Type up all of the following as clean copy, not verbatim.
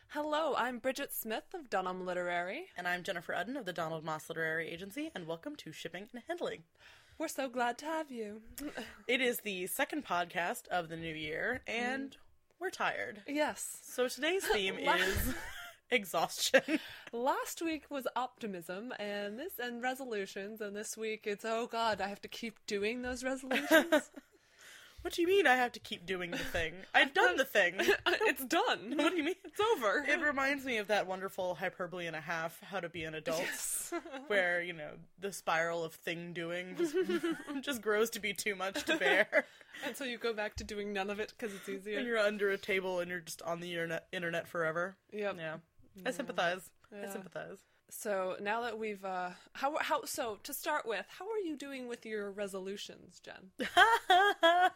Hello, I'm Bridget Smith of Dunham Literary. And I'm Jennifer Udden of the Donald Moss Literary Agency, and welcome to Shipping and Handling. We're so glad to have you. It is the second podcast of the new year, and we're tired. Yes. So today's theme is exhaustion. Last week was optimism and resolutions, and this week it's, oh God, I have to keep doing those resolutions. What do you mean I have to keep doing the thing? I've done the thing. It's done. What do you mean? It's over. It reminds me of that wonderful Hyperbole and a Half, How to Be an Adult, Yes. where, you know, the spiral of thing doing just grows to be too much to bear. And so you go back to doing none of it because it's easier. And you're under a table and you're just on the internet forever. Yep. Yeah. I sympathize. Yeah. I sympathize. So now that we've, so to start with, how are you doing with your resolutions, Jen? Well,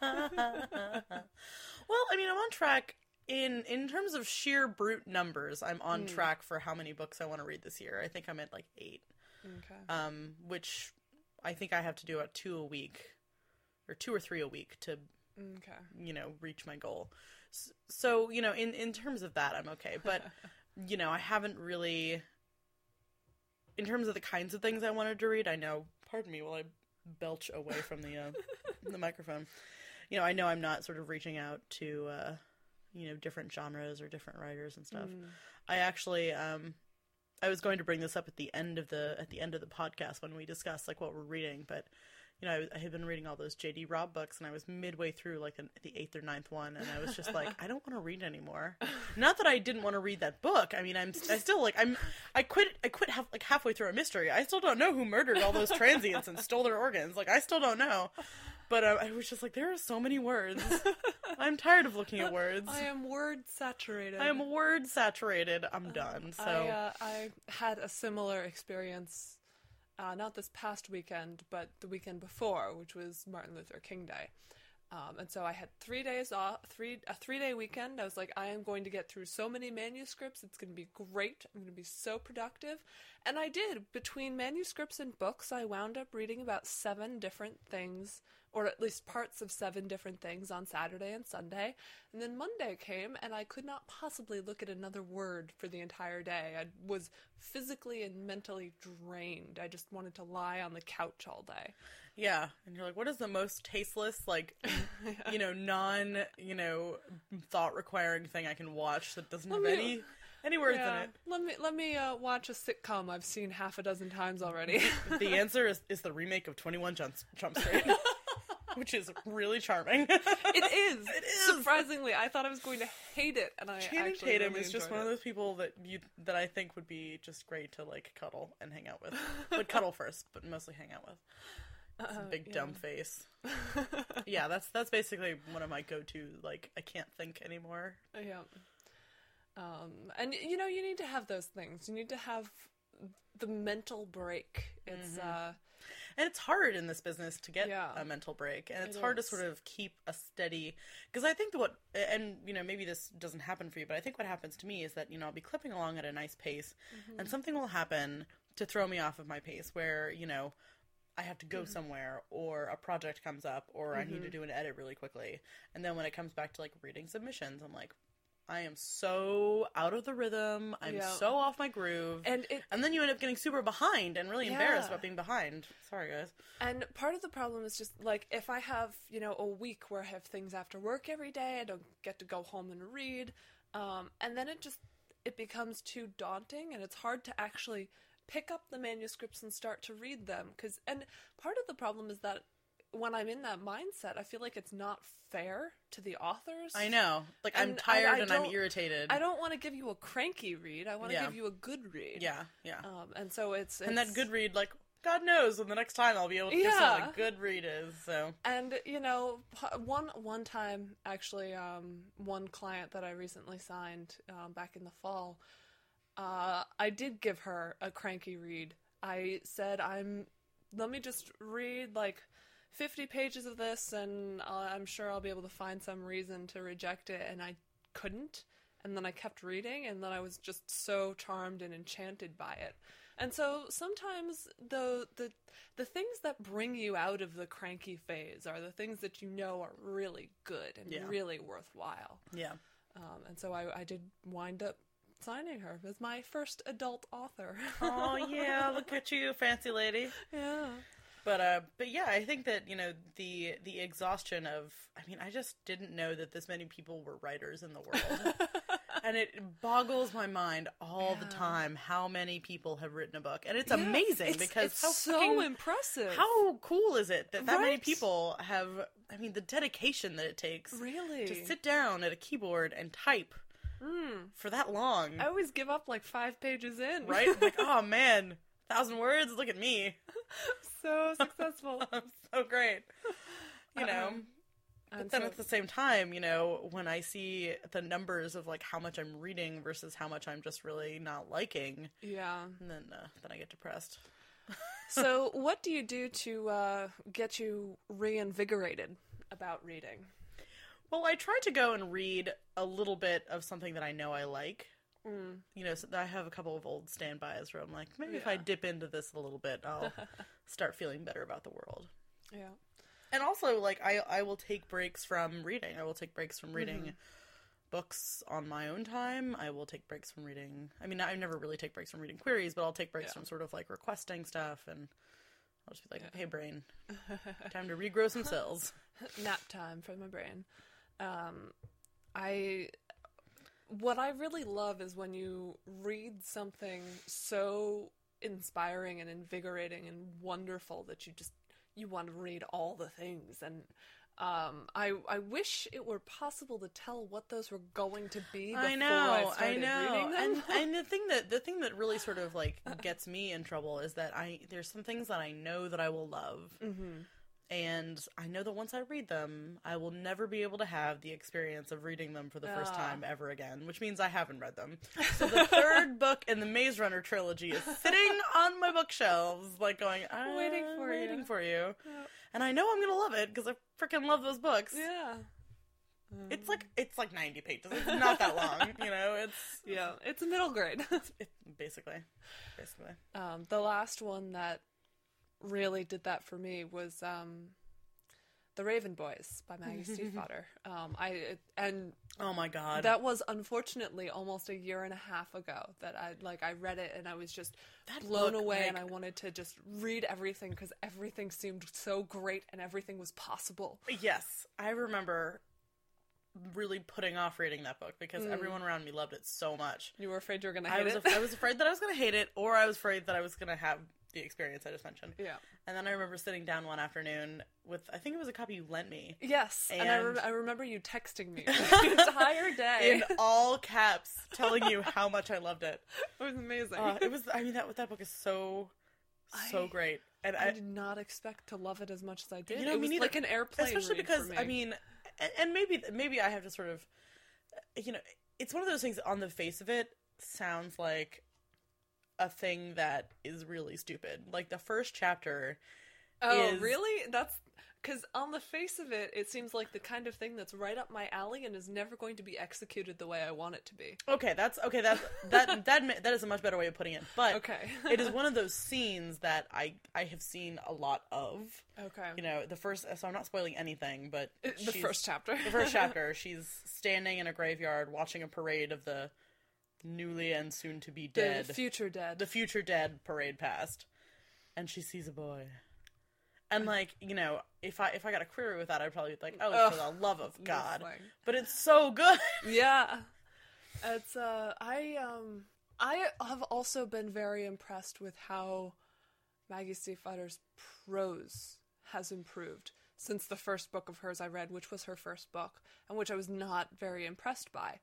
I mean, I'm on track in terms of sheer brute numbers. I'm on track for how many books I want to read this year. I think I'm at like 8. Okay. Which I think I have to do at 2 a week, or 2 or 3 a week to, you know, reach my goal. So, you know, in terms of that, I'm okay. But, you know, I haven't really, in terms of the kinds of things I wanted to read, I know, pardon me while I belch away from the microphone. You know, I know I'm not sort of reaching out to, you know, different genres or different writers and stuff. I actually, I was going to bring this up at the end of the podcast when we discussed like what we're reading, but you know, I had been reading all those J.D. Robb books, and I was midway through like the 8th or 9th one, and I was just like, I don't want to read anymore. Not that I didn't want to read that book. I mean, I quit halfway through a mystery. I still don't know who murdered all those transients and stole their organs. Like, I still don't know. But I was just like, there are so many words. I'm tired of looking at words. I am word saturated. I'm done. So I had a similar experience. Not this past weekend, but the weekend before, which was Martin Luther King Day. And so I had 3 days off, a 3-day weekend. I was like, I am going to get through so many manuscripts. It's going to be great. I'm going to be so productive. And I did. Between manuscripts and books, I wound up reading about 7 different things, or at least parts of 7 different things on Saturday and Sunday. And then Monday came, and I could not possibly look at another word for the entire day. I was physically and mentally drained. I just wanted to lie on the couch all day. yeah, and you're like, what is the most tasteless, like, you know, thought requiring thing I can watch that doesn't have any words in it? Let me watch a sitcom I've seen half a dozen times already. The answer is the remake of 21 Jump Street. Which is really charming. It is. Surprisingly, I thought I was going to hate it, and I Channing actually Tatum really is just enjoyed one of those people that I think would be just great to like cuddle and hang out with. But cuddle first, but mostly hang out with. It's a big dumb face. Yeah, that's basically one of my go-to. Like, I can't think anymore. Yeah. And you know, you need to have those things. You need to have the mental break. It's And it's hard in this business to get a mental break, and it's hard to sort of keep a steady, because I think and you know, maybe this doesn't happen for you, but I think what happens to me is that, you know, I'll be clipping along at a nice pace, and something will happen to throw me off of my pace, where, you know, I have to go somewhere, or a project comes up, or I need to do an edit really quickly, and then when it comes back to like reading submissions, I'm like, I am so out of the rhythm. I'm so off my groove. And then you end up getting super behind and really embarrassed about being behind. Sorry, guys. And part of the problem is just, like, if I have, you know, a week where I have things after work every day, I don't get to go home and read, and then it becomes too daunting, and it's hard to actually pick up the manuscripts and start to read them. And part of the problem is that when I'm in that mindset, I feel like it's not fair to the authors. I know. Like, I'm tired and I'm irritated. I don't want to give you a cranky read. I want to give you a good read. Yeah, yeah. And so it's... And that good read, like, God knows when the next time I'll be able to guess what a good read is, so... And, you know, one time, actually, one client that I recently signed back in the fall, I did give her a cranky read. I said, let me just read, like, 50 pages of this, and I'm sure I'll be able to find some reason to reject it, and I couldn't. And then I kept reading, and then I was just so charmed and enchanted by it. And so sometimes the things that bring you out of the cranky phase are the things that you know are really good and really worthwhile. Yeah. And so I did wind up signing her as my first adult author. Oh yeah, look at you, fancy lady. Yeah. But yeah, I think that, you know, the exhaustion of, I mean, I just didn't know that this many people were writers in the world. And it boggles my mind all the time how many people have written a book. And it's amazing because it's so impressive. How cool is it that many people have, I mean, the dedication that it takes really to sit down at a keyboard and type for that long. I always give up like 5 pages in. Right? Like, oh man, 1,000 words, look at me. So successful. I'm so great. You know. But then at the same time, you know, when I see the numbers of like how much I'm reading versus how much I'm just really not liking, then I get depressed. So, what do you do to get you reinvigorated about reading? Well, I try to go and read a little bit of something that I know I like. You know, so I have a couple of old standbys where I'm like, maybe if I dip into this a little bit, I'll start feeling better about the world. Yeah. And also, like, I will take breaks from reading. I will take breaks from reading books on my own time. I will take breaks from reading... I mean, I never really take breaks from reading queries, but I'll take breaks from sort of, like, requesting stuff, and I'll just be like, hey, brain, time to regrow some cells. Nap time for my brain. What I really love is when you read something so inspiring and invigorating and wonderful that you want to read all the things. And I wish it were possible to tell what those were going to be before I started reading them. And the thing that really sort of like gets me in trouble is that there's some things that I know that I will love. And I know that once I read them, I will never be able to have the experience of reading them for the first time ever again, which means I haven't read them. So the third book in the Maze Runner trilogy is sitting on my bookshelves, like going, I'm waiting for you. Yep. And I know I'm going to love it because I freaking love those books. Yeah. It's like 90 pages. It's not that long, you know. It's a middle grade. Basically. The last one that really did that for me was The Raven Boys by Maggie Stiefvater. Oh my god, that was unfortunately almost a year and a half ago that I read it, and I was just blown away, and I wanted to just read everything because everything seemed so great and everything was possible. Yes, I remember really putting off reading that book because everyone around me loved it so much. You were afraid you were going to hate it? I was afraid that I was going to hate it, or I was afraid that I was going to have the experience I just mentioned. Yeah. And then I remember sitting down one afternoon with, I think it was a copy you lent me. Yes. And I remember you texting me the entire day. In all caps, telling you how much I loved it. It was amazing. That book is so great. And I did not expect to love it as much as I did. You know, it was neither, like an airplane especially read because, for me. I mean, and maybe I have to sort of, you know, it's one of those things on the face of it sounds like a thing that is really stupid. Like the first chapter is... really? That's because on the face of it, it seems like the kind of thing that's right up my alley and is never going to be executed the way I want it to be. That is a much better way of putting it. But okay. It is one of those scenes that I have seen a lot of. Okay. You know, so I'm not spoiling anything, but the first chapter. The first chapter, she's standing in a graveyard watching a parade of the newly and soon to be dead. The future dead parade past. And she sees a boy. And like, you know, if I got a query with that, I'd probably be like, oh, for the love of God. But it's so good. Yeah. It's I have also been very impressed with how Maggie Stiefvater's prose has improved since the first book of hers I read, which was her first book, and which I was not very impressed by.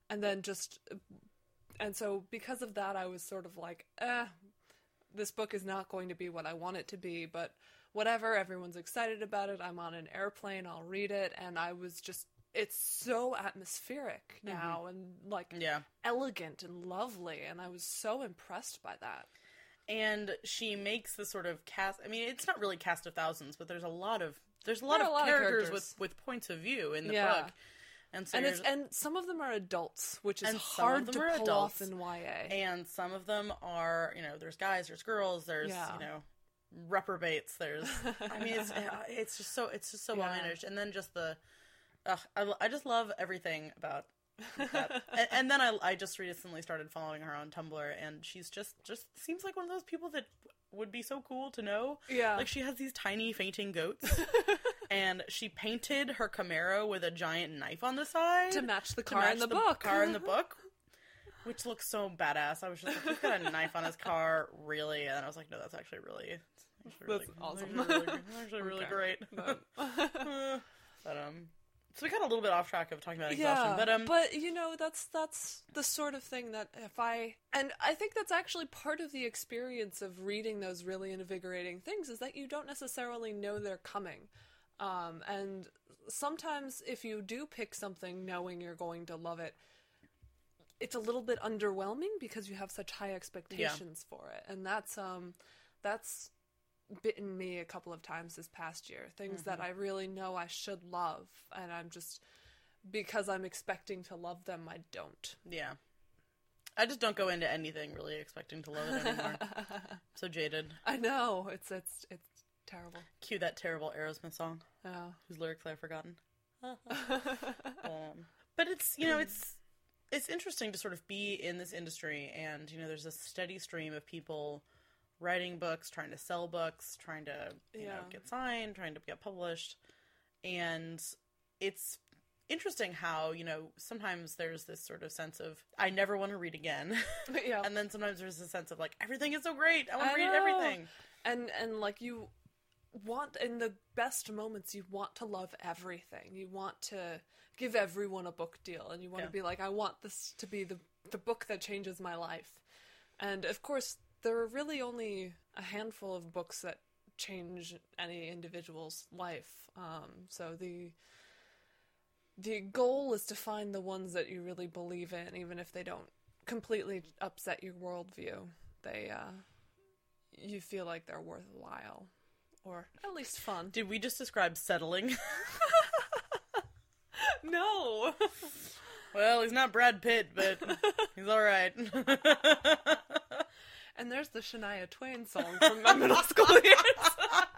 And so because of that, I was sort of like, this book is not going to be what I want it to be, but whatever, everyone's excited about it, I'm on an airplane, I'll read it, and I was just, it's so atmospheric now, and like, elegant and lovely, and I was so impressed by that. And she makes the sort of cast, I mean, it's not really cast of thousands, but there's a lot of characters with points of view in the book. And some of them are adults, which is hard to pull off in YA. And some of them are, you know, there's guys, there's girls, there's, you know, reprobates, there's, I mean, it's just so well managed. And then just I just love everything about And then I just recently started following her on Tumblr, and she's just seems like one of those people that would be so cool to know. Yeah. Like, she has these tiny fainting goats, and she painted her Camaro with a giant knife on the side. To match the car in the book. car in the book. Which looks so badass. I was just like, he's got a knife on his car, really? And I was like, no, that's actually really... That's awesome. Actually really great. But so we got a little bit off track of talking about exhaustion, but you know, that's the sort of thing that and I think that's actually part of the experience of reading those really invigorating things, is that you don't necessarily know they're coming, and sometimes if you do pick something knowing you're going to love it, it's a little bit underwhelming because you have such high expectations for it, and that's bitten me a couple of times this past year. Things that I really know I should love, and I'm just, because I'm expecting to love them, I don't. Yeah. I just don't go into anything really expecting to love it anymore. So jaded. I know. It's terrible. Cue that terrible Aerosmith song. Oh. Whose lyrics I've forgotten. But it's, you know, it's interesting to sort of be in this industry, and, you know, there's a steady stream of people writing books, trying to sell books, trying to, you know, get signed, trying to get published. And it's interesting how, you know, sometimes there's this sort of sense of, I never want to read again. Yeah. And then sometimes there's a sense of, like, everything is so great. I want to read everything. And like, you want, in the best moments, you want to love everything. You want to give everyone a book deal. And you want to be like, I want this to be the book that changes my life. And, of course, there are really only a handful of books that change any individual's life. So the goal is to find the ones that you really believe in, even if they don't completely upset your worldview. You feel like they're worthwhile, or at least fun. Did we just describe settling? No. Well, he's not Brad Pitt, but he's all right. And there's the Shania Twain song from my middle school years.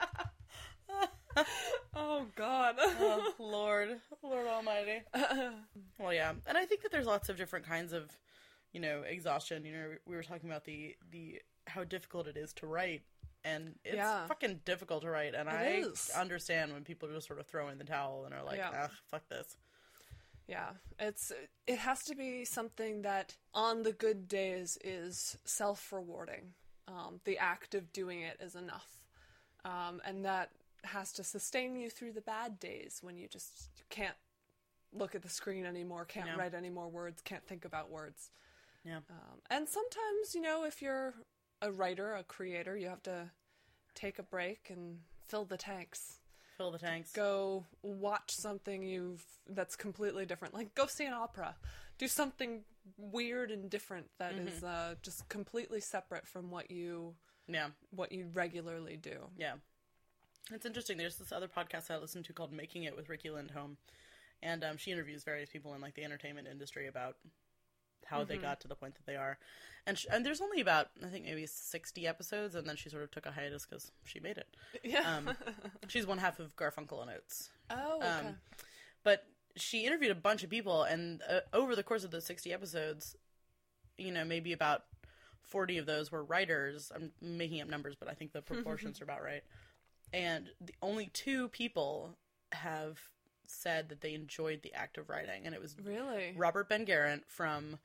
Oh, God. Oh, Lord almighty. Well, yeah. And I think that there's lots of different kinds of, you know, exhaustion. You know, we were talking about the how difficult it is to write. And it's fucking difficult to write. And I understand when people just sort of throw in the towel and are like, fuck this. Yeah, it has to be something that on the good days is self-rewarding. The act of doing it is enough. And that has to sustain you through the bad days when you just can't look at the screen anymore, can't write any more words, can't think about words. Yeah. And sometimes, you know, if you're a writer, a creator, you have to take a break and fill the tanks. Fill the tanks. Go watch something that's completely different. Like, go see an opera. Do something weird and different that is just completely separate from what you regularly do. Yeah. It's interesting. There's this other podcast I listen to called Making It with Rikki Lindholm. And she interviews various people in, like, the entertainment industry about how they got to the point that they are. And there's only about, I think, maybe 60 episodes, and then she sort of took a hiatus because she made it. Yeah. She's one half of Garfunkel and Oates. Oh, okay. But she interviewed a bunch of people, and over the course of those 60 episodes, you know, maybe about 40 of those were writers. I'm making up numbers, but I think the proportions are about right. And the only 2 people have said that they enjoyed the act of writing, and it was really Robert Ben Garant from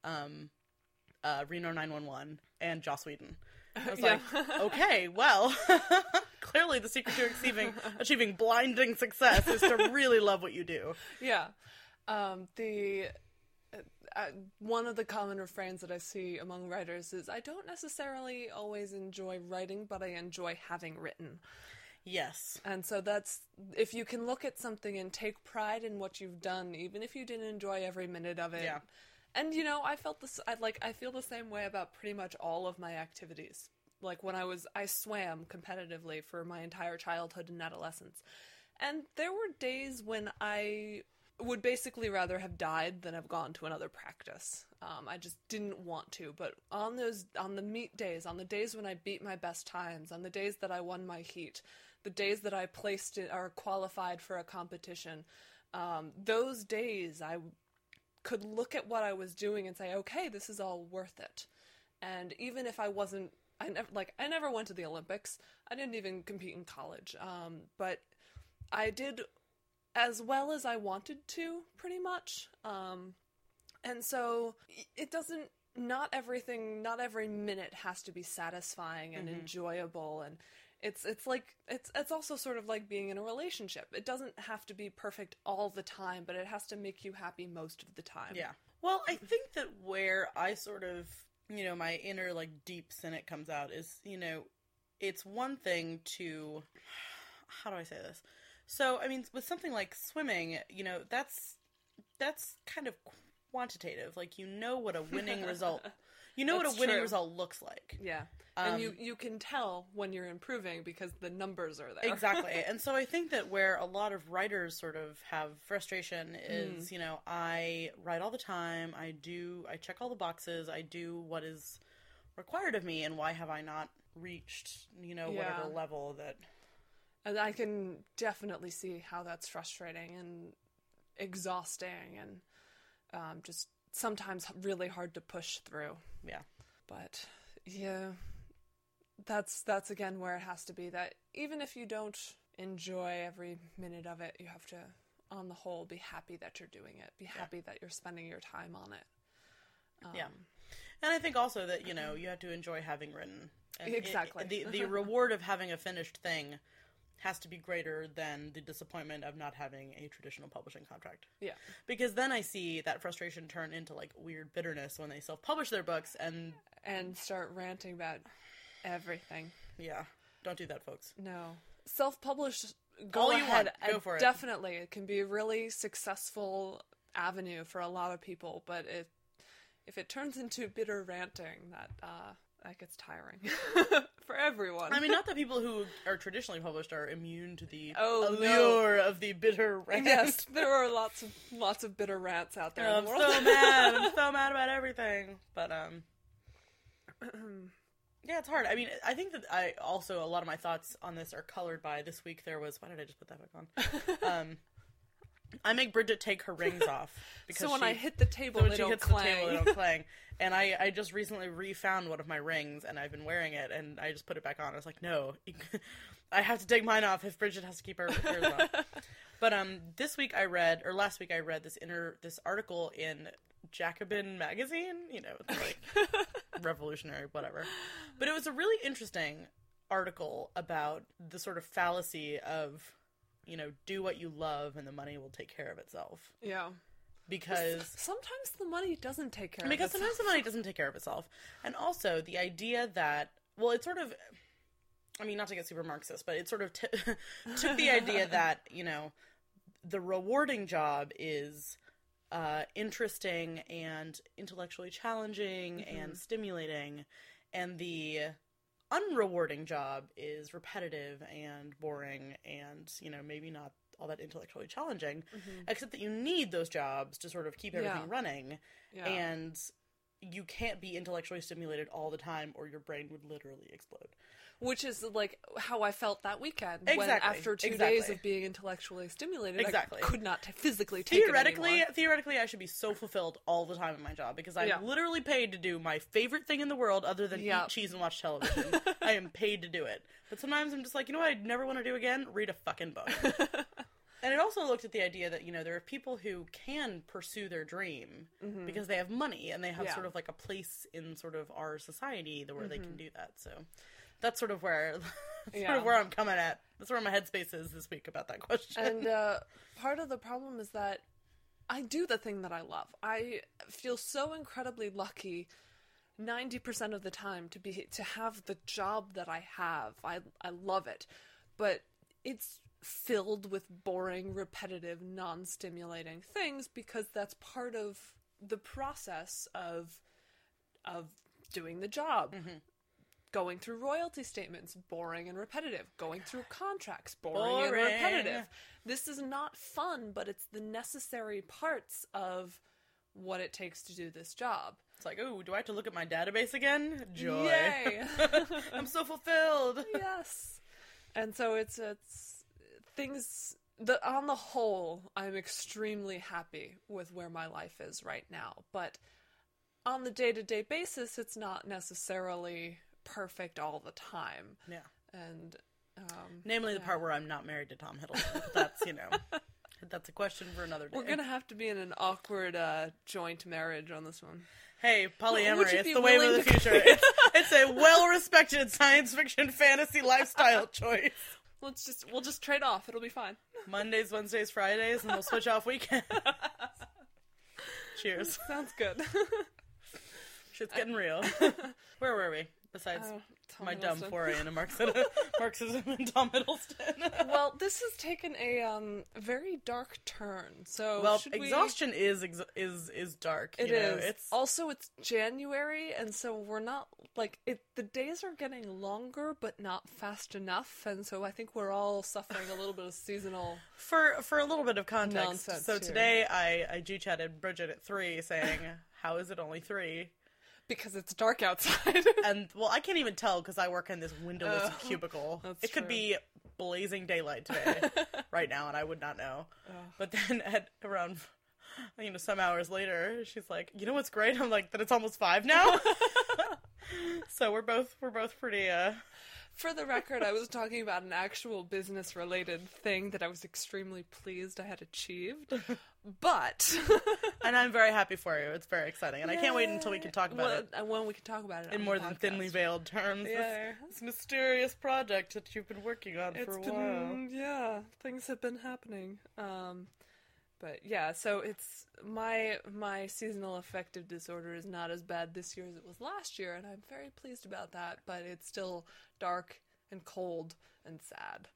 Reno 911 and Joss Whedon. I was like, okay, well, clearly the secret to achieving blinding success is to really love what you do. Yeah. One of the common refrains that I see among writers is, I don't necessarily always enjoy writing, but I enjoy having written. Yes. And so that's, if you can look at something and take pride in what you've done, even if you didn't enjoy every minute of it. Yeah. And, you know, I feel the same way about pretty much all of my activities. Like, when I swam competitively for my entire childhood and adolescence. And there were days when I would basically rather have died than have gone to another practice. I just didn't want to. But on the meet days, on the days when I beat my best times, on the days that I won my heat, the days that I placed or qualified for a competition, those days I could look at what I was doing and say, okay, this is all worth it. And even if I never went to the Olympics. I didn't even compete in college. But I did as well as I wanted to, pretty much. And so it doesn't, not every minute has to be satisfying and enjoyable. And it's also sort of like being in a relationship. It doesn't have to be perfect all the time, but it has to make you happy most of the time. Yeah. Well, I think that where I sort of, my inner, like, deep cynic comes out is, it's one thing to, how do I say this? So, I mean, with something like swimming, that's kind of quantitative. Like, what a winning result, what a winning result looks like. Yeah. And you can tell when you're improving because the numbers are there. Exactly. And so I think that where a lot of writers sort of have frustration is, I write all the time, I check all the boxes, I do what is required of me, and why have I not reached, whatever level that... And I can definitely see how that's frustrating and exhausting and just sometimes really hard to push through. Yeah. But, yeah... That's again where it has to be that even if you don't enjoy every minute of it, you have to, on the whole, be happy that you're doing it. Be happy that you're spending your time on it. Yeah. And I think also that, you have to enjoy having written. And exactly. The reward of having a finished thing has to be greater than the disappointment of not having a traditional publishing contract. Yeah. Because then I see that frustration turn into, like, weird bitterness when they self-publish their books and start ranting about everything. Yeah. Don't do that, folks. No. Self-published, go ahead. Go for it. Definitely. It can be a really successful avenue for a lot of people, but if it turns into bitter ranting, that gets tiring. For everyone. I mean, not that people who are traditionally published are immune to the allure of the bitter rant. Yes, there are lots of bitter rants out there in the world. I'm so mad. I'm so mad about everything. But, yeah, it's hard. I mean, I think that a lot of my thoughts on this are colored by this week why did I just put that back on? I make Bridget take her rings off. Because when I hit the table, they don't clang. And I just recently refound one of my rings, and I've been wearing it, and I just put it back on. I was like, no, I have to take mine off if Bridget has to keep hers on. But last week I read this article in Jacobin magazine, like revolutionary, whatever. But it was a really interesting article about the sort of fallacy of, do what you love and the money will take care of itself. Yeah. Because sometimes the money doesn't take care of itself. Because sometimes the money doesn't take care of itself. And also the idea that, well, it sort of, I mean, not to get super Marxist, but it sort of took the idea that, the rewarding job is interesting and intellectually challenging and stimulating, and the unrewarding job is repetitive and boring and, maybe not all that intellectually challenging, except that you need those jobs to sort of keep everything running, and you can't be intellectually stimulated all the time or your brain would literally explode. Which is, like, how I felt that weekend. Exactly. When after 2 days of being intellectually stimulated, I could not physically take it anymore. Theoretically, I should be so fulfilled all the time in my job because I'm literally paid to do my favorite thing in the world other than eat cheese and watch television. I am paid to do it. But sometimes I'm just like, what I'd never want to do again? Read a fucking book. And it also looked at the idea that, there are people who can pursue their dream because they have money and they have sort of like a place in sort of our society where they can do that. So that's sort of where I'm coming at. That's where my headspace is this week about that question. And part of the problem is that I do the thing that I love. I feel so incredibly lucky 90% of the time to have the job that I have. I love it. But it's filled with boring, repetitive, non-stimulating things because that's part of the process of doing the job. Going through royalty statements, boring and repetitive. Going through contracts, boring and repetitive. This is not fun, but it's the necessary parts of what it takes to do this job. It's like, oh, do I have to look at my database again? Joy. Yay! I'm so fulfilled. Yes. And so it's things on the whole, I'm extremely happy with where my life is right now. But on the day-to-day basis, it's not necessarily perfect all the time. Yeah. And namely the part where I'm not married to Tom Hiddleston. But that's, that's a question for another day. We're gonna have to be in an awkward joint marriage on this one. Hey, polyamory, it's the wave of the future. It's a well-respected science fiction fantasy lifestyle choice. We'll just trade off. It'll be fine. Mondays, Wednesdays, Fridays, and we'll switch off weekends. Cheers. Sounds good. Shit's getting real. Where were we? Besides my dumb foray into Marxism and Tom Hiddleston. Well, this has taken a very dark turn. So exhaustion is dark. It is. It's January, and so we're not the days are getting longer, but not fast enough, and so I think we're all suffering a little bit of seasonal. For a little bit of context, nonsense so here. today I G-chatted Bridget at 3 saying, "How is it only 3?" Because it's dark outside. And, I can't even tell because I work in this windowless cubicle. It could be blazing daylight today, right now, and I would not know. But then at around, some hours later, she's like, "You know what's great?" I'm like, "That it's almost 5 now?" So we're both pretty, For the record, I was talking about an actual business-related thing that I was extremely pleased I had achieved. But... And I'm very happy for you. It's very exciting. And I can't wait until we can talk about it. And when we can talk about it in more than thinly veiled terms. Yeah. This mysterious project that you've been working on for a while. Yeah, things have been happening. But yeah, so it's my seasonal affective disorder is not as bad this year as it was last year, and I'm very pleased about that, but it's still dark and cold and sad.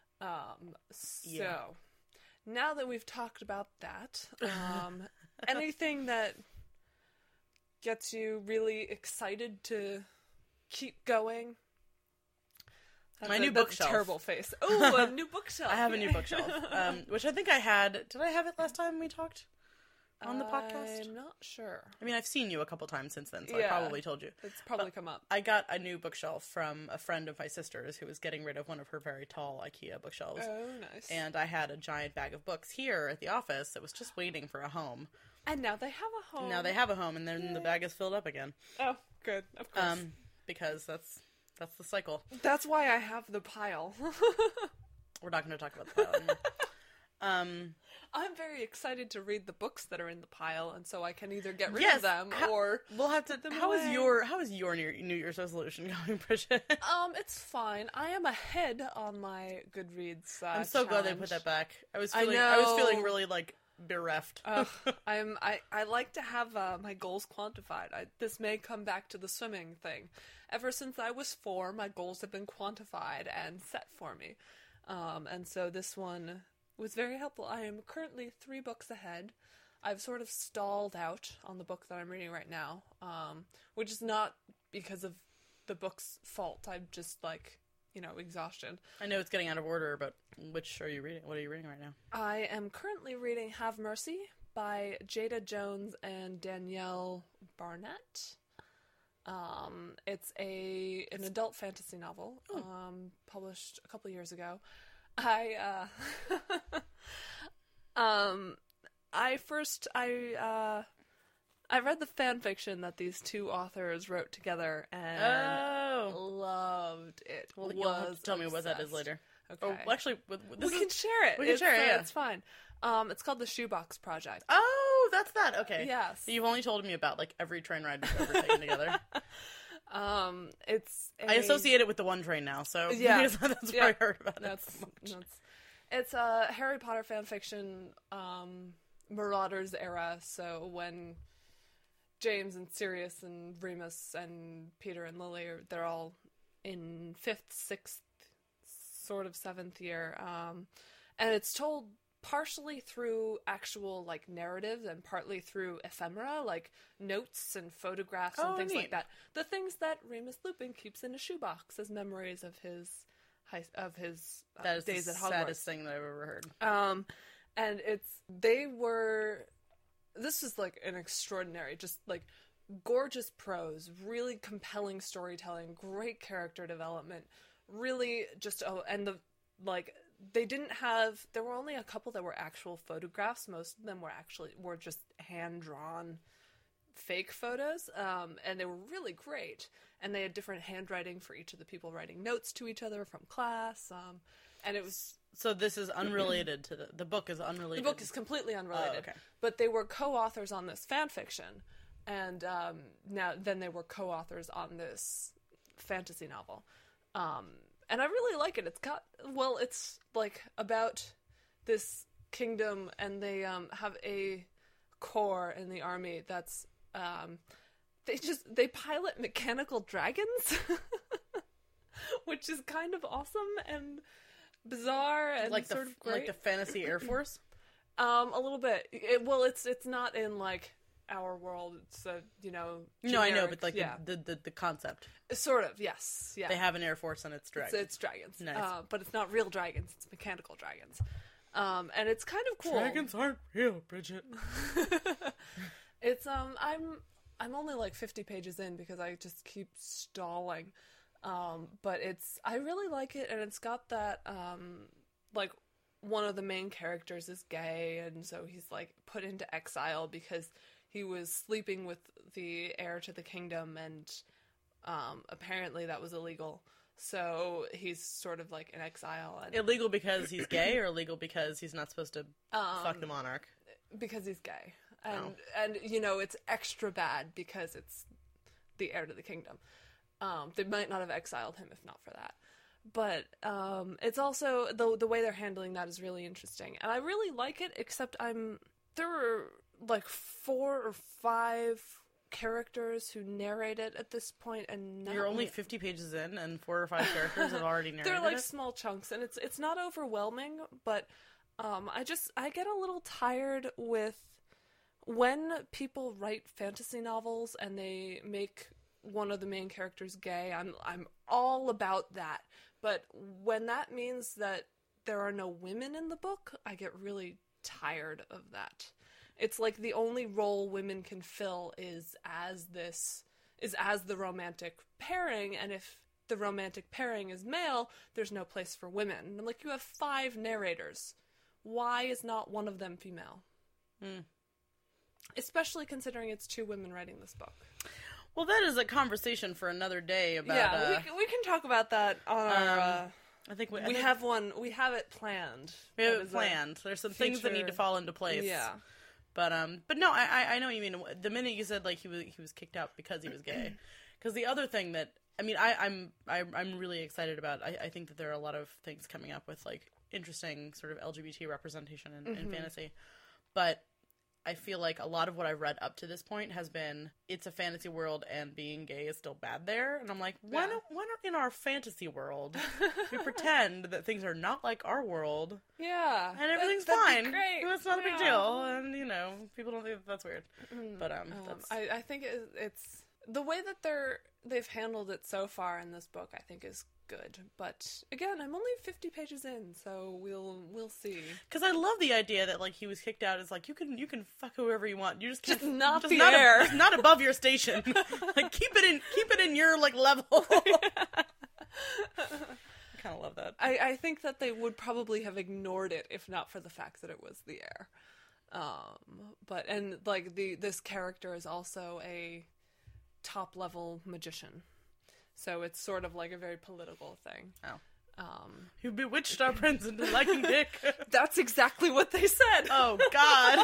So now that we've talked about that, anything that gets you really excited to keep going? My new bookshelf. Terrible face. Oh, a new bookshelf. I have a new bookshelf, which I think I had. Did I have it last time we talked on the podcast? I'm not sure. I mean, I've seen you a couple times since then, so I probably told you. It's probably come up. I got a new bookshelf from a friend of my sister's who was getting rid of one of her very tall IKEA bookshelves. Oh, nice. And I had a giant bag of books here at the office that was just waiting for a home. And now they have a home. Now they have a home, and then the bag is filled up again. Oh, good. Of course. Because that's the cycle. That's why I have the pile. We're not going to talk about the pile anymore. I'm very excited to read the books that are in the pile, and so I can either get rid of them or we'll have to. How is your New Year's resolution going, Bridget? It's fine. I am ahead on my Goodreads. I'm so glad they put that back. I was feeling really bereft. I like to have my goals quantified. This may come back to the swimming thing. Ever since I was 4, my goals have been quantified and set for me. And so this one was very helpful. I am currently 3 books ahead. I've sort of stalled out on the book that I'm reading right now, which is not because of the book's fault. I'm just exhaustion. I know it's getting out of order, but which are you reading? What are you reading right now? I am currently reading Have Mercy by Jada Jones and Danielle Barnett. It's an adult fantasy novel, published a couple years ago. I read the fan fiction that these 2 authors wrote together and loved it. Well, you'll have to tell me what that is later. Okay. Oh, well, actually, we can share it. We can share it, yeah. It's fine. It's called The Shoebox Project. Oh, that's that. Okay. Yes. You've only told me about, every train ride we've ever taken together. I associate it with the one train now, so yeah. That's where I heard about it so much. It's a Harry Potter fanfiction, Marauders era, so when James and Sirius and Remus and Peter and Lily, they're all in 5th, 6th, sort of 7th year, and it's told partially through actual narratives and partly through ephemera, notes and photographs and things like that. The things that Remus Lupin keeps in a shoebox as memories of his days at Hogwarts. That is the saddest thing that I've ever heard. And this is an extraordinary, just gorgeous prose, really compelling storytelling, great character development, really just and they didn't have, there were only a couple that were actual photographs. Most of them were just hand-drawn fake photos, and they were really great. And they had different handwriting for each of the people writing notes to each other from class, and it was... So this is unrelated to the book is unrelated. The book is completely unrelated. Oh, okay. But they were co-authors on this fan fiction, and then they were co-authors on this fantasy novel. And I really like it. It's like about this kingdom, and they have a corps in the army that's they pilot mechanical dragons, which is kind of awesome and bizarre and like sort of great. Like the fantasy Air Force. A little bit. It's not in like our world. It's generic, No, I know, but like the concept. Sort of, yes, yeah. They have an Air Force and it's dragons. It's dragons, nice. But it's not real dragons. It's mechanical dragons, and it's kind of cool. Dragons aren't real, Bridget. It's I'm only like 50 pages in because I just keep stalling. But I really like it, and it's got that, like, one of the main characters is gay, and so he's, like, put into exile because he was sleeping with the heir to the kingdom, and, apparently that was illegal. So he's sort of, like, in exile. And... Illegal because he's gay, or illegal because he's not supposed to fuck the monarch? Because he's gay. And, it's extra bad because it's the heir to the kingdom. They might not have exiled him if not for that. But it's also, the way they're handling that is really interesting. And I really like it, except there were like 4 or 5 characters who narrate it at this point, and you're only 50 pages in, and 4 or 5 characters have already narrated They're like it? small chunks, and it's not overwhelming, but I get a little tired with when people write fantasy novels and they make one of the main characters gay. I'm all about that. But when that means that there are no women in the book, I get really tired of that. It's like the only role women can fill is as the romantic pairing, and if the romantic pairing is male, there's no place for women. And I'm like, you have 5 narrators. Why is not one of them female? Especially considering it's 2 women writing this book. Well, that is a conversation for another day about... Yeah, we can talk about that on our... I think we have one. We have it planned. We have it planned. There's some things that need to fall into place. Yeah. But no, I know what you mean. The minute you said like he was kicked out because he was gay, because the other thing that I'm really excited about. I think that there are a lot of things coming up with like interesting sort of LGBT representation in fantasy, but I feel like a lot of what I've read up to this point has been it's a fantasy world and being gay is still bad there. And I'm like, why not in our fantasy world we pretend that things are not like our world? Yeah. And everything's fine. Great. That's not a big deal. And, people don't think that's weird. But I think it's the way that they've handled it so far in this book, I think is good. But again, I'm only 50 pages in, so we'll see. Because I love the idea that like he was kicked out. It's like you can fuck whoever you want. You just can't, not the air. Just not above your station. Like keep it in your like level. I kind of love that. I think that they would probably have ignored it if not for the fact that it was the air. But this character is also a top level magician. So it's sort of like a very political thing. Oh. You bewitched our prince into liking Dick. That's exactly what they said. Oh, God.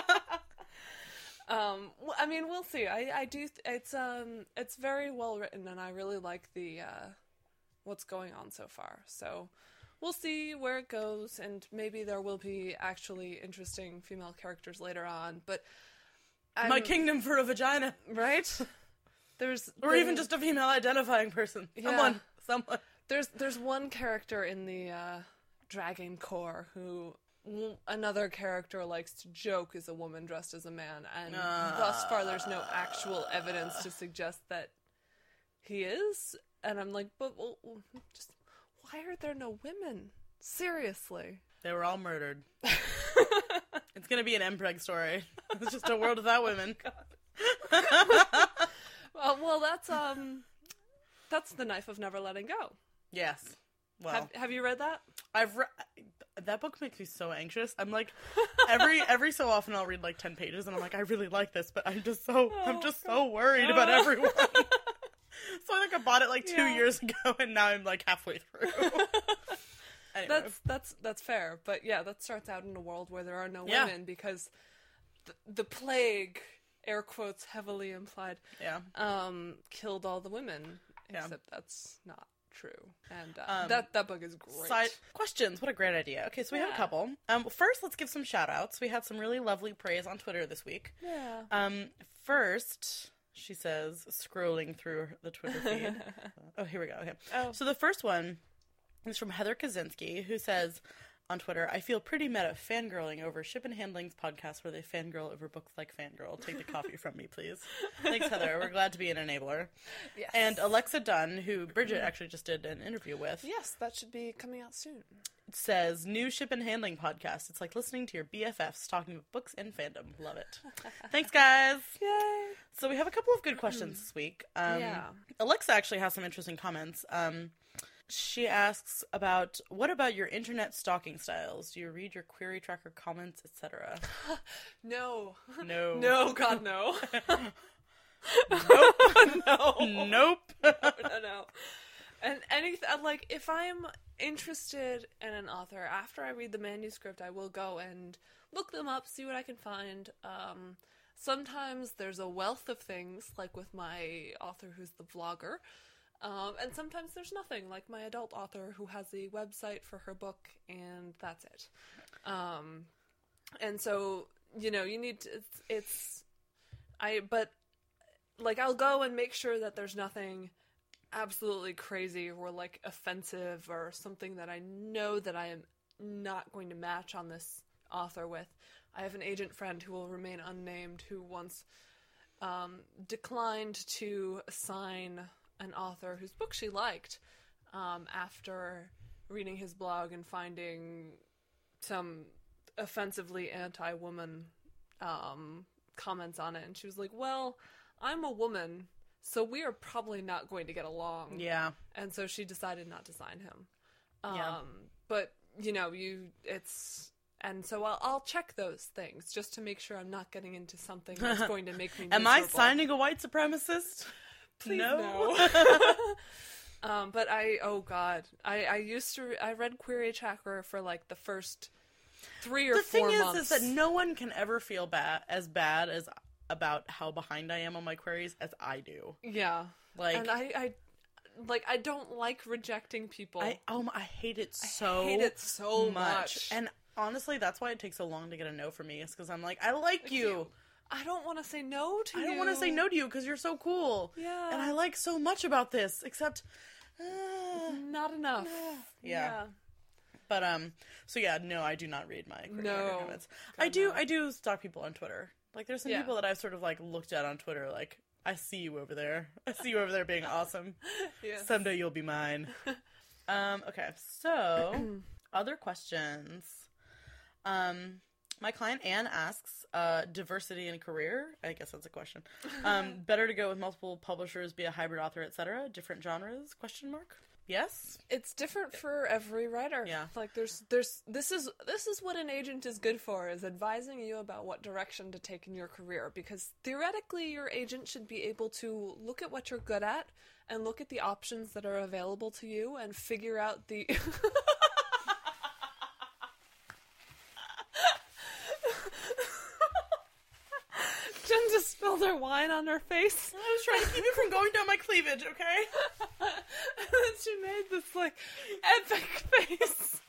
I mean, we'll see. I do. It's very well written, and I really like the what's going on so far. So we'll see where it goes, and maybe there will be actually interesting female characters later on. But my kingdom for a vagina, right? Or even just a female identifying person. Yeah. Someone. There's one character in the Dragon Corps who another character likes to joke is a woman dressed as a man, and thus far there's no actual evidence to suggest that he is. And I'm like, but just why are there no women? Seriously. They were all murdered. It's gonna be an Mpreg story. It's just a world without women. Well, that's the knife of never letting go. Yes. Well, have you read that? That book makes me so anxious. I'm like, every so often I'll read like 10 pages and I'm like, I really like this, but I'm just so worried about everyone. So I think I bought it like 2 years ago and now I'm like halfway through. Anyway. That's fair, but yeah, that starts out in a world where there are no women because the plague, air quotes heavily implied, killed all the women. Except that's not true. And that book is great. Questions. What a great idea. Okay, so we have a couple. First, let's give some shout-outs. We had some really lovely praise on Twitter this week. Yeah. First, she says, scrolling through the Twitter feed. Oh, here we go. Okay. Oh. So the first one is from Heather Kaczynski, who says on Twitter, I feel pretty meta fangirling over Ship and Handling's podcast where they fangirl over books like Fangirl. Take the coffee from me, please. Thanks, Heather. We're glad to be an enabler. Yes. And Alexa Dunn, who Bridget actually just did an interview with. Yes, that should be coming out soon. Says, new Ship and Handling podcast. It's like listening to your BFFs talking about books and fandom. Love it. Thanks, guys. Yay. So we have a couple of good questions this week. Alexa actually has some interesting comments. She asks about, what about your internet stalking styles? Do you read your query tracker comments, etc.? No. No, God, no. Nope. No. Nope. No. And anything, like, if I'm interested in an author, after I read the manuscript, I will go and look them up, see what I can find. Sometimes there's a wealth of things, like with my author who's the vlogger. And sometimes there's nothing, like my adult author who has a website for her book, and that's it. And so, you need to, but, like, I'll go and make sure that there's nothing absolutely crazy or, like, offensive or something that I know that I am not going to match on this author with. I have an agent friend who will remain unnamed who once declined to sign an author whose book she liked after reading his blog and finding some offensively anti-woman comments on it. And she was like, well, I'm a woman, so we are probably not going to get along. Yeah. And so she decided not to sign him. Yeah. But, and so I'll check those things just to make sure I'm not getting into something that's going to make me miserable. Am I signing a white supremacist? Please no. But I read Query Tracker for like the first 3 or 4 months. The thing is that no one can ever feel bad as about how behind I am on my queries as I do. Yeah. Like, and I don't like rejecting people. I hate it so much. And honestly, that's why it takes so long to get a no from me, is because I'm like, I like you. I don't want to say no to you. I don't want to say no to you because you're so cool. Yeah. And I like so much about this, except not enough. Yeah. But so yeah, no, I do not read my comments. God, I do stalk people on Twitter. Like, there's some people that I've sort of like looked at on Twitter, like, I see you over there. I see you over there being awesome. Yes. Someday you'll be mine. Okay, so other questions. My client Anne asks, diversity in career? I guess that's a question. Better to go with multiple publishers, be a hybrid author, etc. Different genres? ? Yes? It's different for every writer. Yeah. Like this is what an agent is good for, is advising you about what direction to take in your career, because theoretically your agent should be able to look at what you're good at and look at the options that are available to you and figure out the Jen just spilled her wine on her face. I was trying to keep it from going down my cleavage, okay? And then she made this, like, epic face.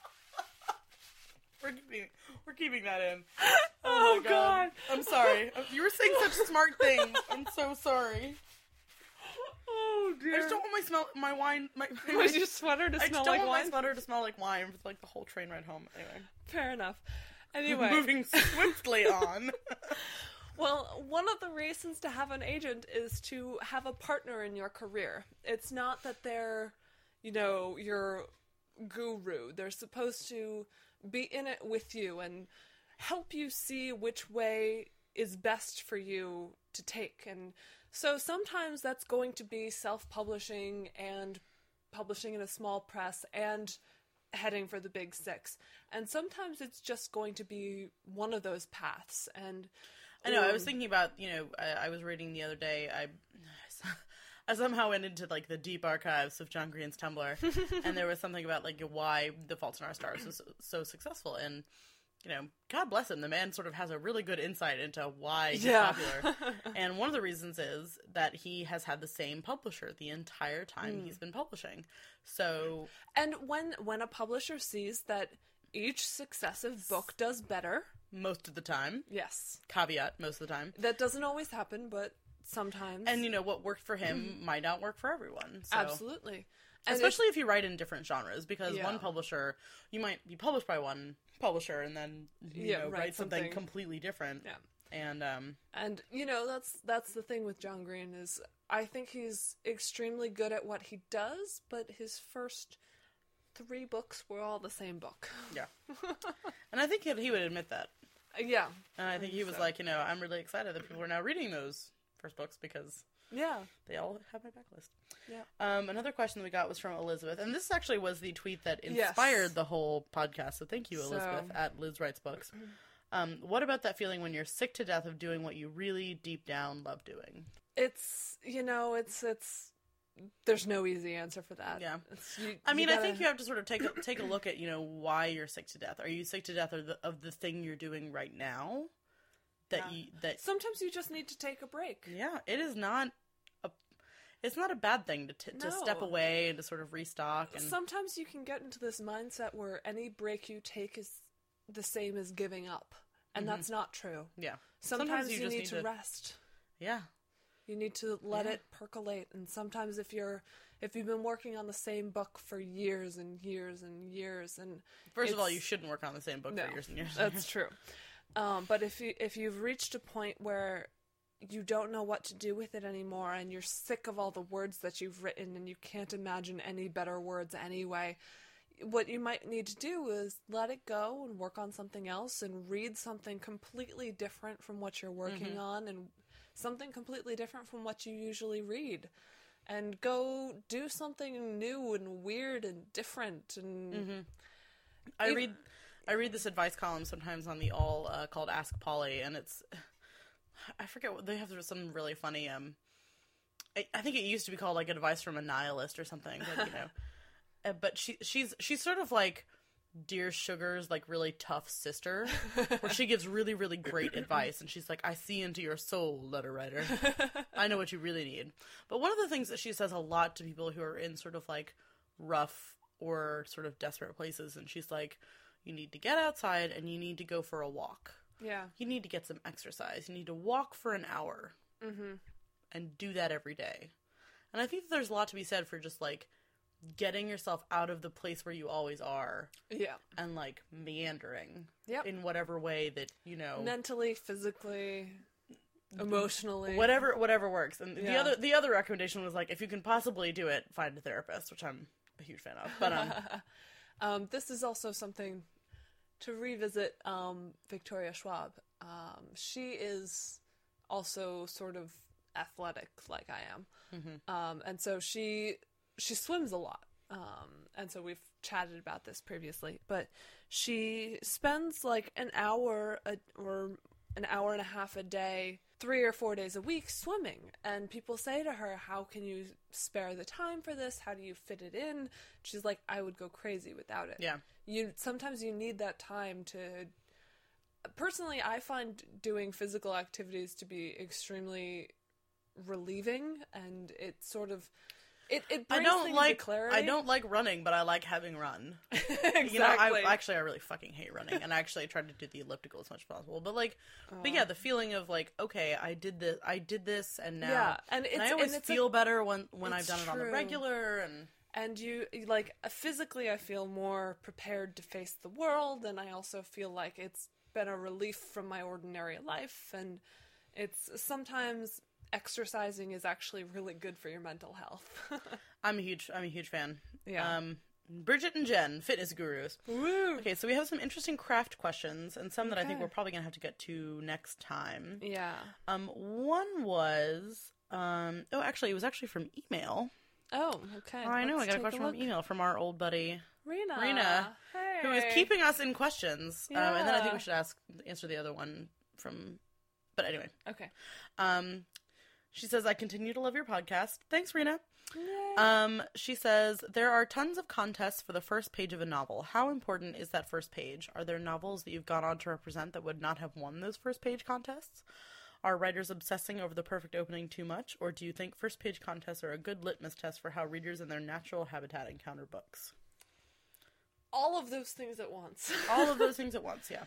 We're keeping that in. Oh my God. I'm sorry. You were saying such smart things. I'm so sorry. Oh dear. I just don't want my wine. Was your sweater to smell like wine? I just don't want my sweater to smell like wine for like the whole train ride home. Anyway. Fair enough. Anyway. Moving swiftly on. Well, one of the reasons to have an agent is to have a partner in your career. It's not that they're, your guru. They're supposed to be in it with you and help you see which way is best for you to take. And so sometimes that's going to be self-publishing and publishing in a small press and heading for the big six. And sometimes it's just going to be one of those paths. And I know, I was thinking about, I was reading the other day, I somehow went into, like, the deep archives of John Green's Tumblr, and there was something about, like, why The Fault in Our Stars was so successful, and, God bless him, the man sort of has a really good insight into why he's popular, and one of the reasons is that he has had the same publisher the entire time he's been publishing, so... And when a publisher sees that each successive book does better... Most of the time. Yes. Caveat, most of the time. That doesn't always happen, but sometimes. And, what worked for him might not work for everyone. So. Absolutely. And especially if you write in different genres, because one publisher, you might be published by one publisher and then, write something completely different. Yeah. And, that's the thing with John Green is I think he's extremely good at what he does, but his first 3 books were all the same book. Yeah. And I think he would admit that. Yeah. And I think he was like, I'm really excited that people are now reading those first books because they all have my backlist. Yeah. Another question that we got was from Elizabeth, and this actually was the tweet that inspired the whole podcast, so thank you, Elizabeth, at Liz Writes Books. What about that feeling when you're sick to death of doing what you really deep down love doing? It's, there's no easy answer for that. Yeah. I think you have to sort of take a look at, why you're sick to death. Are you sick to death of the thing you're doing right now? Sometimes you just need to take a break. Yeah, it's not a bad thing to step away and to sort of restock. And sometimes you can get into this mindset where any break you take is the same as giving up. And that's not true. Yeah. Sometimes you need to rest. Yeah. You need to let it percolate, and sometimes if you've been working on the same book for years and years and years, and first of all, you shouldn't work on the same book for years and years. That's true. But if you've reached a point where you don't know what to do with it anymore, and you're sick of all the words that you've written, and you can't imagine any better words anyway, what you might need to do is let it go and work on something else, and read something completely different from what you're working on, and something completely different from what you usually read, and go do something new and weird and different. And I read this advice column sometimes on the All called Ask Polly, and it's, I forget what they have, some really funny I think it used to be called like advice from a nihilist or something, but but she's sort of like Dear Sugar's like really tough sister, where she gives really, really great advice, and she's like, I see into your soul, letter writer. I know what you really need. But one of the things that she says a lot to people who are in sort of like rough or sort of desperate places, and she's like, you need to get outside and you need to go for a walk. Yeah. You need to get some exercise. You need to walk for an hour. And do that every day. And I think that there's a lot to be said for just like getting yourself out of the place where you always are. Yeah. And like meandering. Yep. In whatever way that, mentally, physically, emotionally. Whatever works. And the other recommendation was like, if you can possibly do it, find a therapist, which I'm a huge fan of. But this is also something to revisit Victoria Schwab. She is also sort of athletic like I am. And so she swims a lot. And so we've chatted about this previously, but she spends like an hour or an hour and a half a day, 3 or 4 days a week swimming. And people say to her, how can you spare the time for this? How do you fit it in? She's like, I would go crazy without it. Yeah. Sometimes you need that time to... Personally, I find doing physical activities to be extremely relieving, and it sort of... It brings things to clarity. I don't like running, but I like having run. Exactly. I really fucking hate running, and I actually try to do the elliptical as much as possible. But the feeling of like, okay, I did this, and now, yeah, and I always feel better when I've done it on the regular, and you like physically, I feel more prepared to face the world, and I also feel like it's been a relief from my ordinary life, and it's sometimes. Exercising is actually really good for your mental health. I'm a huge fan. Yeah. Bridget and Jen, fitness gurus. Woo! Okay, so we have some interesting craft questions, and some that I think we're probably gonna have to get to next time. Yeah. One was, it was actually from email. Oh, okay. Oh, I know. I got a question from email from our old buddy Rena. Hey. Who is keeping us in questions. Yeah. And then I think we should answer the other one from. But anyway. Okay. She says, I continue to love your podcast. Thanks, Rena. Yay. She says, there are tons of contests for the first page of a novel. How important is that first page? Are there novels that you've gone on to represent that would not have won those first page contests? Are writers obsessing over the perfect opening too much? Or do you think first page contests are a good litmus test for how readers in their natural habitat encounter books? All of those things at once. All of those things at once, yeah.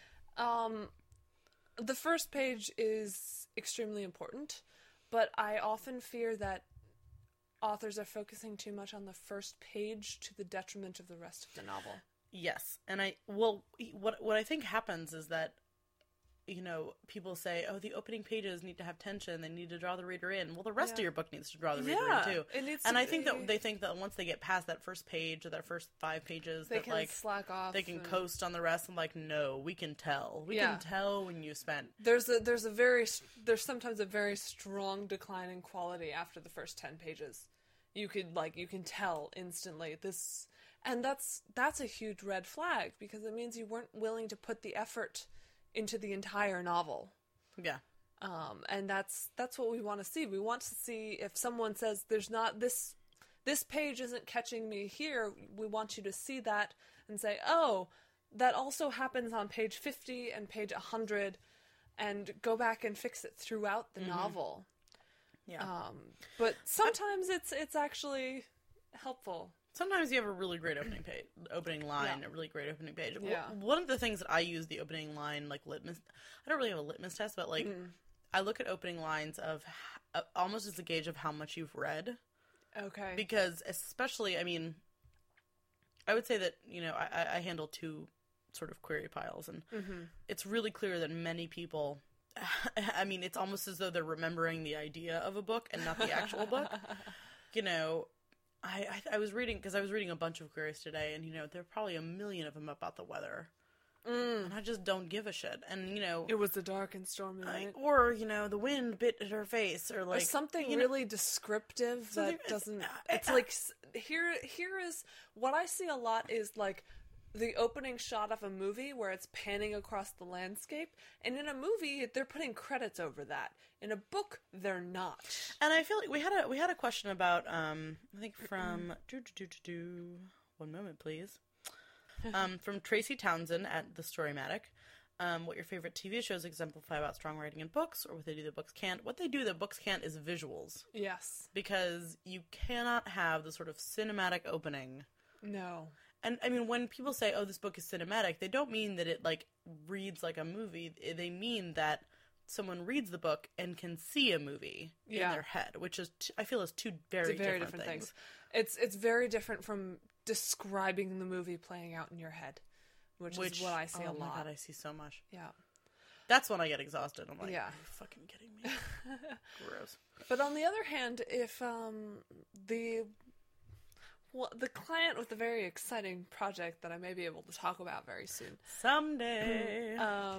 The first page is extremely important, but I often fear that authors are focusing too much on the first page to the detriment of the rest of the novel. Yes, and what I think happens is that, you know, people say, oh, the opening pages need to have tension, they need to draw the reader in. Well, the rest of your book needs to draw the reader in, too. I think that they think that once they get past that first page or that first 5 pages, they that, can like, slack off. They can coast on the rest. And, like, no, we can tell. We can tell when you spent. There's sometimes a very strong decline in quality after the first 10 pages. You can tell instantly this, and that's a huge red flag, because it means you weren't willing to put the effort into the entire novel. Yeah. And that's what we want to see. We want to see if someone says there's not this page isn't catching me here, we want you to see that and say, oh, that also happens on page 50 and page 100, and go back and fix it throughout the novel. Yeah. But sometimes it's actually helpful. Sometimes you have a really great opening line, a really great opening page. Yeah. One of the things that I use the opening line, like, litmus, I don't really have a litmus test, but, like, I look at opening lines of almost as a gauge of how much you've read. Okay. Because especially, I mean, I would say that, you know, I handle 2 sort of query piles, and it's really clear that many people, I mean, it's almost as though they're remembering the idea of a book and not the actual book. You know, I was reading, because I was reading a bunch of queries today, and, you know, there are probably 1 million of them about the weather. And I just don't give a shit. And, you know, it was the dark and stormy night. Or, you know, the wind bit at her face, or, like, or something really descriptive that doesn't, it's like, here is, what I see a lot is, like, the opening shot of a movie where it's panning across the landscape, and in a movie they're putting credits over that. In a book, they're not. And I feel like we had a question about I think from 1 moment, please. From Tracy Townsend at The Storymatic. What your favorite TV shows exemplify about strong writing in books, or what they do that books can't. What they do that books can't is visuals. Yes. Because you cannot have the sort of cinematic opening. No. And, I mean, when people say, oh, this book is cinematic, they don't mean that it, like, reads like a movie. They mean that someone reads the book and can see a movie in their head, which is, I feel, is 2 very different things. It's very different from describing the movie playing out in your head, which is what I see a lot. Oh, my God, I see so much. Yeah. That's when I get exhausted. I'm like, are you fucking kidding me? Gross. But on the other hand, if the client with a very exciting project that I may be able to talk about very soon. Someday.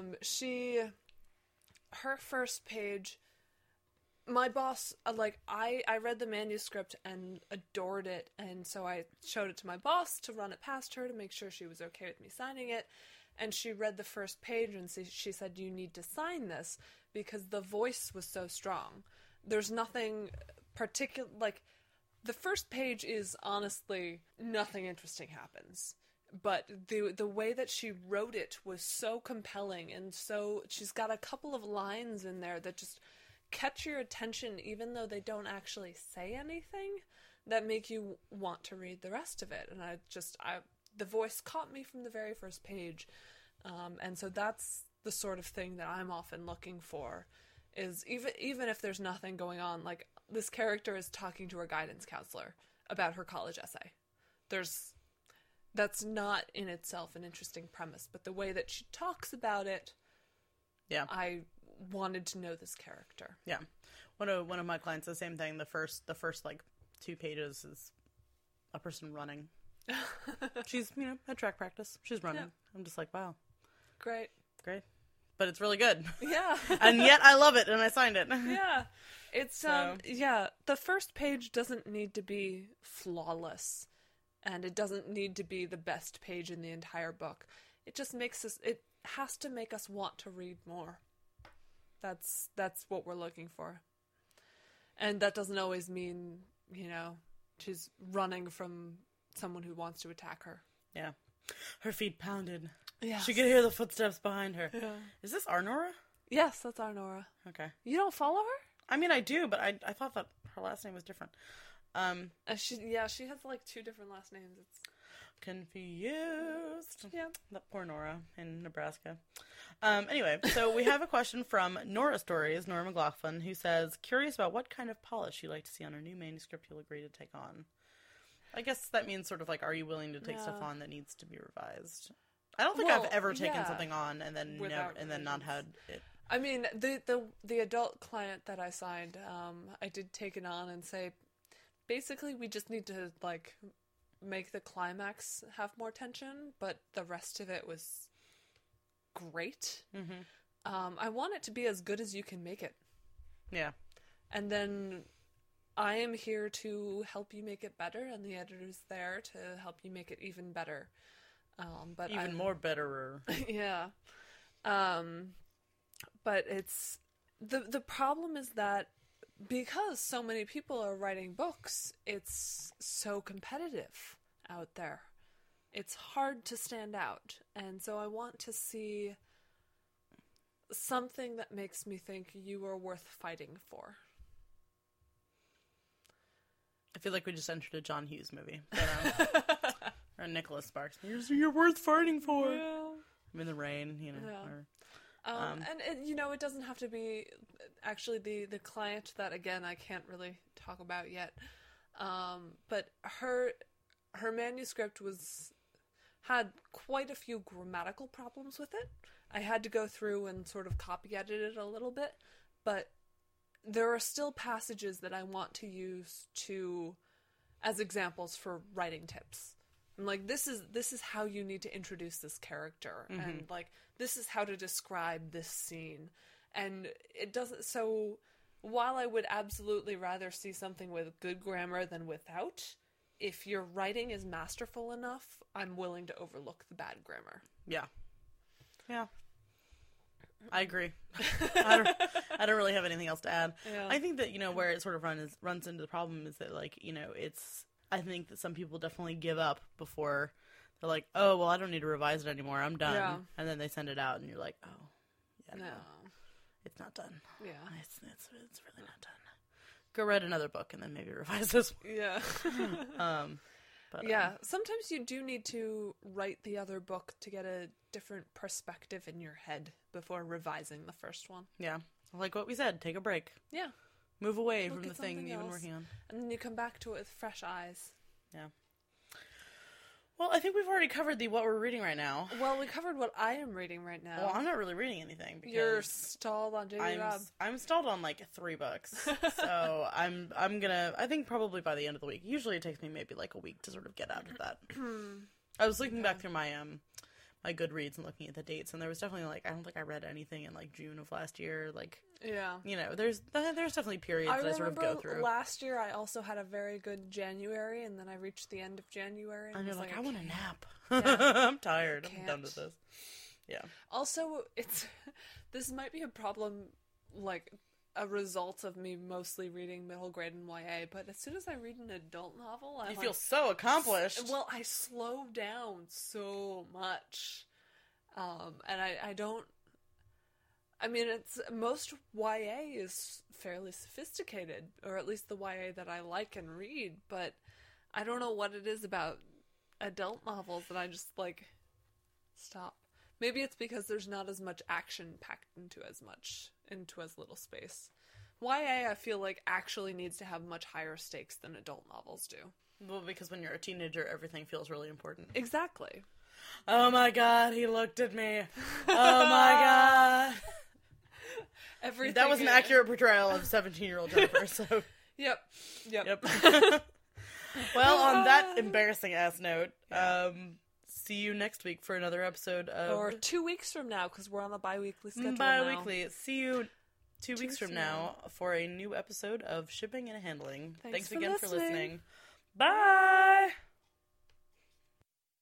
Her first page, my boss, I read the manuscript and adored it, and so I showed it to my boss to run it past her to make sure she was okay with me signing it, and she read the first page and she said, you need to sign this, because the voice was so strong. There's nothing particular, like, the first page is honestly nothing interesting happens, but the way that she wrote it was so compelling, and so she's got a couple of lines in there that just catch your attention even though they don't actually say anything, that make you want to read the rest of it. And the voice caught me from the very first page, and so that's the sort of thing that I'm often looking for, is even if there's nothing going on, like, this character is talking to her guidance counselor about her college essay. That's not in itself an interesting premise, but the way that she talks about it, I wanted to know this character. Yeah. One of my clients, the same thing. The first like 2 pages is a person running. She's, you know, at track practice. She's running. Yeah. I'm just like, wow. Great. but it's really good. Yeah. And yet I love it, and I signed it. Yeah. It's, the first page doesn't need to be flawless, and it doesn't need to be the best page in the entire book. It just it has to make us want to read more. That's what we're looking for. And that doesn't always mean, she's running from someone who wants to attack her. Yeah. Her feet pounded. Yeah. She could hear the footsteps behind her. Yeah. Is this our Nora? Yes, that's our Nora. Okay. You don't follow her? I mean, I do, but I thought that her last name was different. She has like 2 different last names. It's confused. Yeah. That poor Nora in Nebraska. Anyway, so we have a question from Nora Stories, Nora McLaughlin, who says, curious about what kind of polish you'd like to see on a new manuscript you'll agree to take on. I guess that means sort of like, are you willing to take stuff on that needs to be revised? I don't think I've ever taken something on and then not had it. I mean, the adult client that I signed, I did take it on and say, basically, we just need to like make the climax have more tension, but the rest of it was great. Mm-hmm. I want it to be as good as you can make it. Yeah. And then I am here to help you make it better, and the editor's there to help you make it even better. But even more betterer. Yeah. But it's the problem is that because so many people are writing books, it's so competitive out there. It's hard to stand out. And so I want to see something that makes me think you are worth fighting for. I feel like we just entered a John Hughes movie. But, or Nicholas Sparks. You're worth fighting for. Yeah. I'm in the rain, Yeah. And it doesn't have to be actually the client that, again, I can't really talk about yet. But her manuscript had quite a few grammatical problems with it. I had to go through and sort of copy edit it a little bit, but there are still passages that I want to use as examples for writing tips. I'm like, this is how you need to introduce this character, mm-hmm. and like this is how to describe this scene. And it doesn't. So while I would absolutely rather see something with good grammar than without, if your writing is masterful enough, I'm willing to overlook the bad grammar. Yeah. Yeah. I agree. I don't really have anything else to add. Yeah. I think that, where it sort of runs into the problem is that, like, I think that some people definitely give up before they're like, oh, well, I don't need to revise it anymore. I'm done. Yeah. And then they send it out and you're like, oh, yeah, no. It's not done. Yeah. It's really not done. Go read another book and then maybe revise this one. Yeah. But sometimes you do need to write the other book to get a different perspective in your head before revising the first one. Yeah. Like what we said, take a break. Yeah. Move away from the thing you've been working on. And then you come back to it with fresh eyes. Yeah. Well, I think we've already covered what we're reading right now. Well, we covered what I am reading right now. Well, I'm not really reading anything because you're stalled on J.D. Robb. I'm stalled on like 3 books. So I'm gonna, I think probably by the end of the week. Usually it takes me maybe like a week to sort of get out of that. I was looking back through my Goodreads and looking at the dates, and there was definitely like, I don't think I read anything in like June of last year. Like, yeah, there's definitely periods that I sort of go through. Last year I also had a very good January, and then I reached the end of January and you're like, I want a nap. Yeah, I'm tired. I'm done with this. Yeah. Also, this might be a problem, like a result of me mostly reading middle grade and YA, but as soon as I read an adult novel, you feel so accomplished. Well, I slow down so much. And I don't, I mean, most YA is fairly sophisticated, or at least the YA that I like and read, but I don't know what it is about adult novels that I just, like, stop. Maybe it's because there's not as much action packed into as little space. YA, I feel like, actually needs to have much higher stakes than adult novels do. Well, because when you're a teenager, everything feels really important. Exactly. Oh my god, he looked at me. Oh my god. That was an accurate portrayal of 17-year-old Jennifer, so... Yep. Well, on that embarrassing-ass note, see you next week for another episode of... Or 2 weeks from now, because we're on the bi-weekly schedule Bi-weekly. now. See you 2 weeks from now for a new episode of Shipping and Handling. Thanks again for listening. Bye!